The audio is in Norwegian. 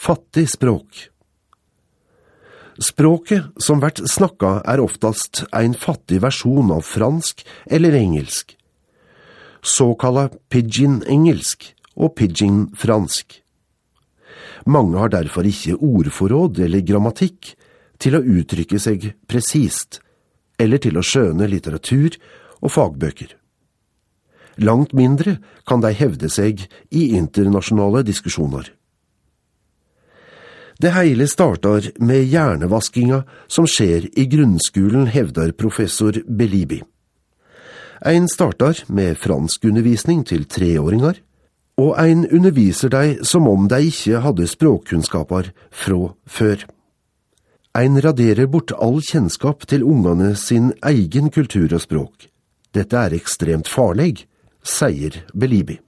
fattig språk. Språket som vært snakka oftast en fattig versjon av fransk eller engelsk, såkalla pidgin-engelsk og pidgin-fransk. Mange har derfor ikke ordforråd eller grammatikk til å uttrykke seg presist, eller til å skjøne litteratur og fagbøker. Langt mindre kan de hevde seg i internasjonale diskusjoner. Det hele starter med hjernevaskinga som skjer i grunnskolen, hevder professor Belibi. En starter med franskundervisning til 3-åringer, og en underviser deg som om de ikke hadde språkkunnskaper fra før. En raderer bort all kjennskap til ungene sin egen kultur og språk. Dette ekstremt farlig, sier Belibi.